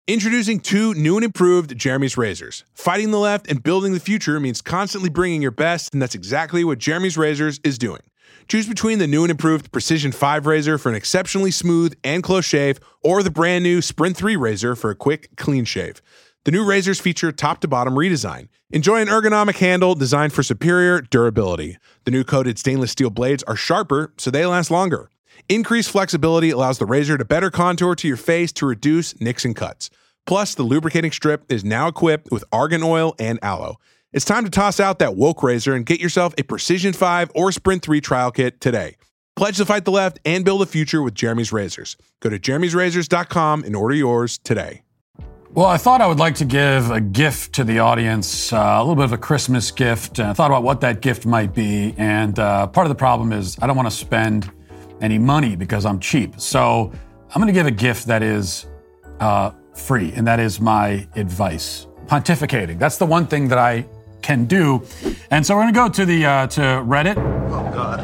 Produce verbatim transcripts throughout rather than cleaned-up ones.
Introducing two new and improved Jeremy's razors. Fighting the left and building the future means constantly bringing your best, and that's exactly what Jeremy's Razors is doing. Choose between the new and improved Precision five razor for an exceptionally smooth and close shave, or the brand new Sprint three razor for a quick, clean shave. The new razors feature top-to-bottom redesign. Enjoy an ergonomic handle designed for superior durability. The new coated stainless steel blades are sharper, so they last longer. Increased flexibility allows the razor to better contour to your face to reduce nicks and cuts. Plus, the lubricating strip is now equipped with argan oil and aloe. It's time to toss out that woke razor and get yourself a Precision five or Sprint three trial kit today. Pledge to fight the left and build a future with Jeremy's Razors. Go to jeremy's razors dot com and order yours today. Well, I thought I would like to give a gift to the audience, uh, a little bit of a Christmas gift. And I thought about what that gift might be. And uh, part of the problem is I don't want to spend any money because I'm cheap. So I'm going to give a gift that is uh, free, and that is my advice. Pontificating. That's the one thing that I can do. And so we're going to go to the uh, to Reddit. Oh, God.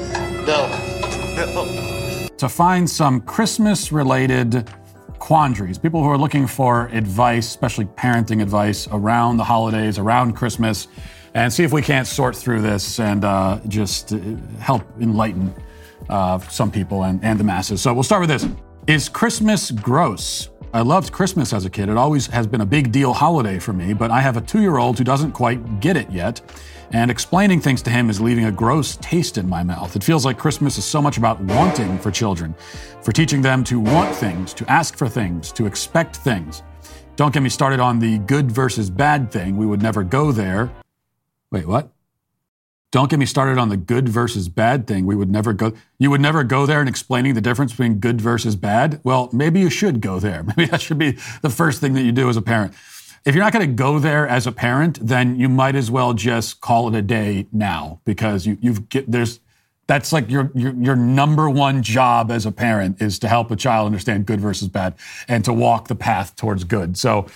No. No. To find some Christmas-related quandaries, people who are looking for advice, especially parenting advice around the holidays, around Christmas, and see if we can't sort through this and uh, just help enlighten uh, some people and, and the masses. So we'll start with this. Is Christmas gross? I loved Christmas as a kid. It always has been a big deal holiday for me, but I have a two-year-old who doesn't quite get it yet, and explaining things to him is leaving a gross taste in my mouth. It feels like Christmas is so much about wanting for children, for teaching them to want things, to ask for things, to expect things. Don't get me started on the good versus bad thing. We would never go there. Wait, what? Don't get me started on the good versus bad thing. We would never go. You would never go there and explaining the difference between good versus bad? Well, maybe you should go there. Maybe that should be the first thing that you do as a parent. If you're not going to go there as a parent, then you might as well just call it a day now, because you, you've get, there's that's like your, your your number one job as a parent is to help a child understand good versus bad and to walk the path towards good. So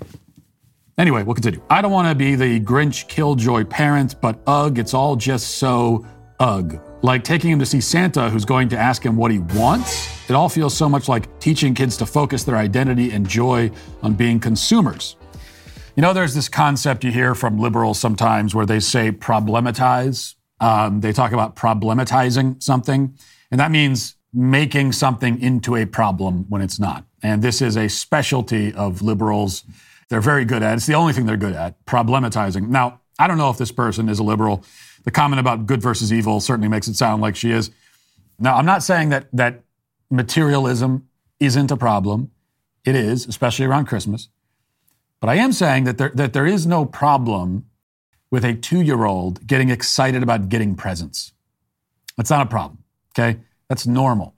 anyway, we'll continue. I don't want to be the Grinch killjoy parent, but ugh, it's all just so ugh. Like taking him to see Santa who's going to ask him what he wants. It all feels so much like teaching kids to focus their identity and joy on being consumers. You know, there's this concept you hear from liberals sometimes where they say problematize. Um, they talk about problematizing something, and that means making something into a problem when it's not. And this is a specialty of liberals. They're very good at it. It's the only thing they're good at, problematizing. Now, I don't know if this person is a liberal. The comment about good versus evil certainly makes it sound like she is. Now, I'm not saying that that materialism isn't a problem. It is, especially around Christmas. But I am saying that there, that there is no problem with a two-year-old getting excited about getting presents. That's not a problem, okay? That's normal.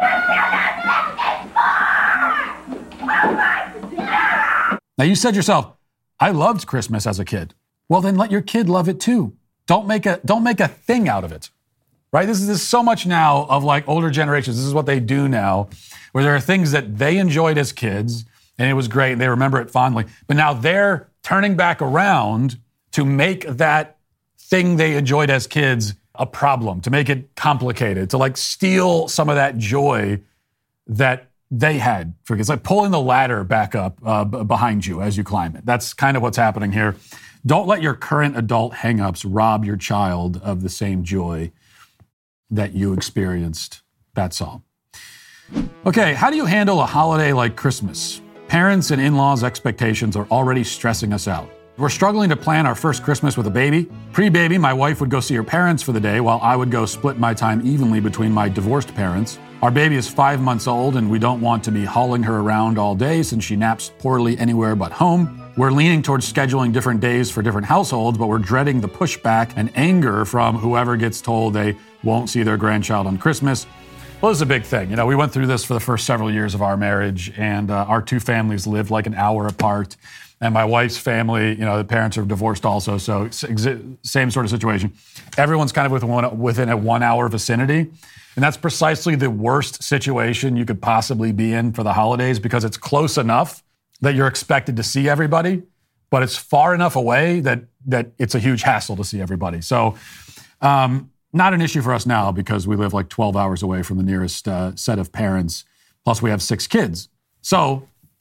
Now, you said yourself, I loved Christmas as a kid. Well, then let your kid love it too. Don't make a don't make a thing out of it, right? This is, this is so much now of like older generations. This is what they do now, where there are things that they enjoyed as kids, and it was great, and they remember it fondly. But now they're turning back around to make that thing they enjoyed as kids a problem, to make it complicated, to like steal some of that joy that they had for kids. It's like pulling the ladder back up uh, b- behind you as you climb it. That's kind of what's happening here. Don't let your current adult hangups rob your child of the same joy that you experienced. That's all. Okay, how do you handle a holiday like Christmas? Parents and in-laws' expectations are already stressing us out. We're struggling to plan our first Christmas with a baby. Pre-baby, my wife would go see her parents for the day while I would go split my time evenly between my divorced parents. Our baby is five months old and we don't want to be hauling her around all day since she naps poorly anywhere but home. We're leaning towards scheduling different days for different households, but we're dreading the pushback and anger from whoever gets told they won't see their grandchild on Christmas. Well, this is a big thing. You know, we went through this for the first several years of our marriage, and uh, our two families lived like an hour apart. And my wife's family, you know, the parents are divorced also, so same sort of situation. Everyone's kind of within, one, within a one-hour vicinity. And that's precisely the worst situation you could possibly be in for the holidays, because it's close enough that you're expected to see everybody, but it's far enough away that that it's a huge hassle to see everybody. So um, not an issue for us now because we live like twelve hours away from the nearest uh, set of parents, plus we have six kids. So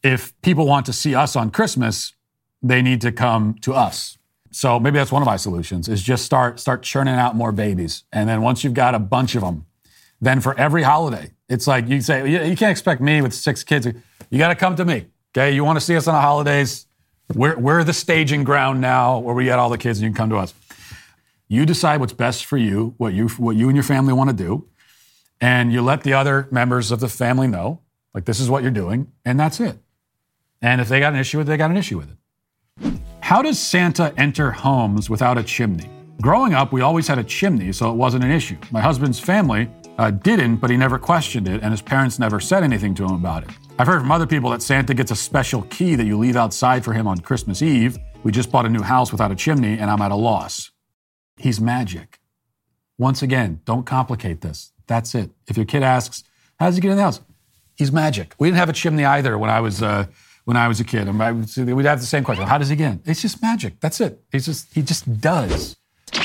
if people want to see us on Christmas, they need to come to us. So maybe that's one of my solutions, is just start start churning out more babies. And then once you've got a bunch of them, then for every holiday, it's like you say, you, you can't expect me with six kids. You got to come to me, okay? You want to see us on the holidays? We're, we're the staging ground now where we get all the kids and you can come to us. You decide what's best for you, what you what you and your family want to do, and you let the other members of the family know, like, this is what you're doing, and that's it. And if they got an issue with it, they got an issue with it. How does Santa enter homes without a chimney? Growing up, we always had a chimney, so it wasn't an issue. My husband's family uh, didn't, but he never questioned it, and his parents never said anything to him about it. I've heard from other people that Santa gets a special key that you leave outside for him on Christmas Eve. We just bought a new house without a chimney, and I'm at a loss. He's magic. Once again, don't complicate this. That's it. If your kid asks, how does he get in the house? He's magic. We didn't have a chimney either when I was uh, when I was a kid. I would, we'd have the same question. How does he get in? It's just magic. That's it. He's just he just does.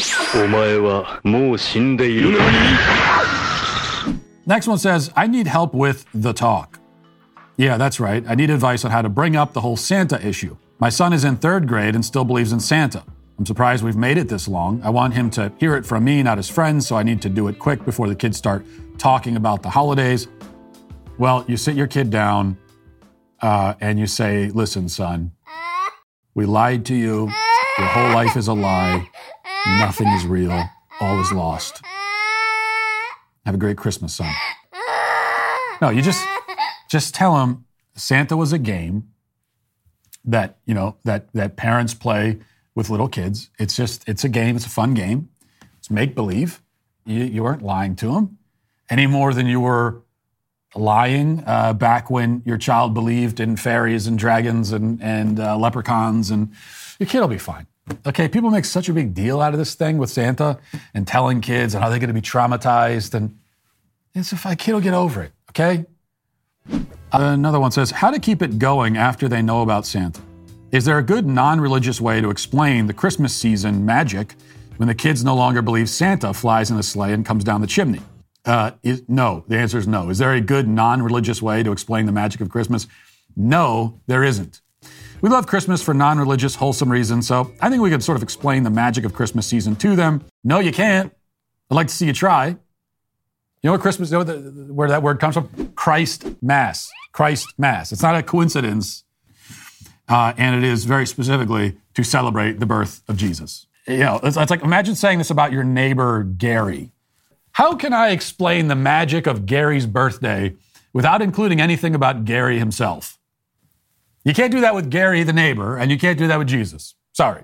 Next one says, I need help with the talk. Yeah, that's right. I need advice on how to bring up the whole Santa issue. My son is in third grade and still believes in Santa. I'm surprised we've made it this long. I want him to hear it from me, not his friends, so I need to do it quick before the kids start talking about the holidays. Well, you sit your kid down uh, and you say, listen, son, we lied to you. Your whole life is a lie. Nothing is real. All is lost. Have a great Christmas, son. No, you just just tell him Santa was a game that, you know, that that parents play with little kids. It's just, it's a game. It's a fun game. It's make-believe. You, you weren't lying to him any more than you were lying uh, back when your child believed in fairies and dragons and, and uh, leprechauns, and your kid will be fine. Okay, people make such a big deal out of this thing with Santa and telling kids and how they're going to be traumatized, and it's a kid will get over it, okay? Uh, another one says, how to keep it going after they know about Santa. Is there a good non-religious way to explain the Christmas season magic when the kids no longer believe Santa flies in a sleigh and comes down the chimney? Uh, is, no, the answer is no. Is there a good non-religious way to explain the magic of Christmas? No, there isn't. We love Christmas for non-religious, wholesome reasons, so I think we could sort of explain the magic of Christmas season to them. No, you can't. I'd like to see you try. You know what Christmas, you know the, where that word comes from? Christ Mass. Christ Mass. It's not a coincidence. Uh, and it is very specifically to celebrate the birth of Jesus. You know, it's, it's like, imagine saying this about your neighbor, Gary. How can I explain the magic of Gary's birthday without including anything about Gary himself? You can't do that with Gary, the neighbor, and you can't do that with Jesus. Sorry.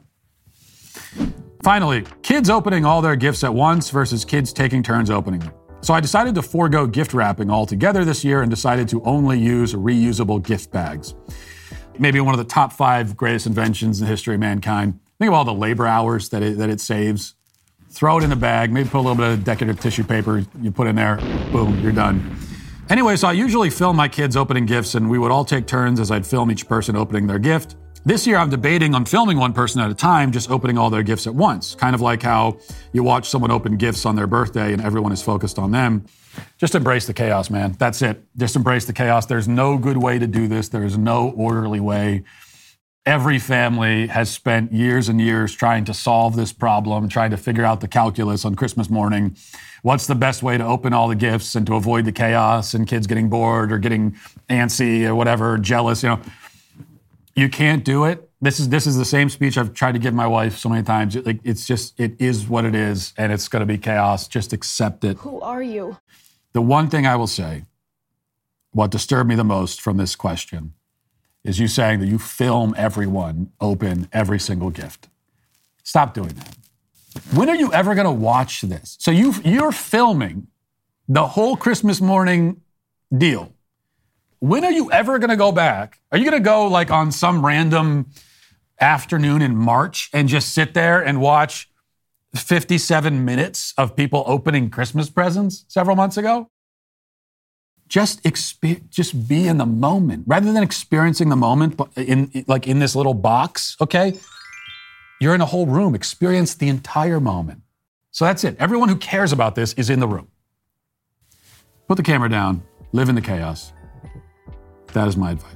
Finally, kids opening all their gifts at once versus kids taking turns opening them. So I decided to forego gift wrapping altogether this year and decided to only use reusable gift bags. Maybe one of the top five greatest inventions in the history of mankind. Think of all the labor hours that it, that it saves. Throw it in a bag, maybe put a little bit of decorative tissue paper you put in there, boom, you're done. Anyway, so I usually film my kids opening gifts, and we would all take turns as I'd film each person opening their gift. This year, I'm debating on filming one person at a time, just opening all their gifts at once. Kind of like how you watch someone open gifts on their birthday and everyone is focused on them. Just embrace the chaos, man. That's it. Just embrace the chaos. There's no good way to do this. There is no orderly way. Every family has spent years and years trying to solve this problem, trying to figure out the calculus on Christmas morning. What's the best way to open all the gifts and to avoid the chaos and kids getting bored or getting antsy or whatever, jealous, you know. You can't do it. This is this is the same speech I've tried to give my wife so many times. It, like, it's just, it is what it is, and it's going to be chaos. Just accept it. Who are you? The one thing I will say, what disturbed me the most from this question, is you saying that you film everyone open every single gift. Stop doing that. When are you ever going to watch this? So you you're filming the whole Christmas morning deal. When are you ever going to go back? Are you going to go like on some random afternoon in March and just sit there and watch fifty-seven minutes of people opening Christmas presents several months ago? Just exp- just be in the moment. Rather than experiencing the moment in like in this little box, okay? You're in a whole room. Experience the entire moment. So that's it. Everyone who cares about this is in the room. Put the camera down. Live in the chaos. That is my advice.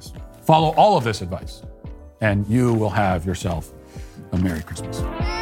Follow all of this advice, and you will have yourself a Merry Christmas.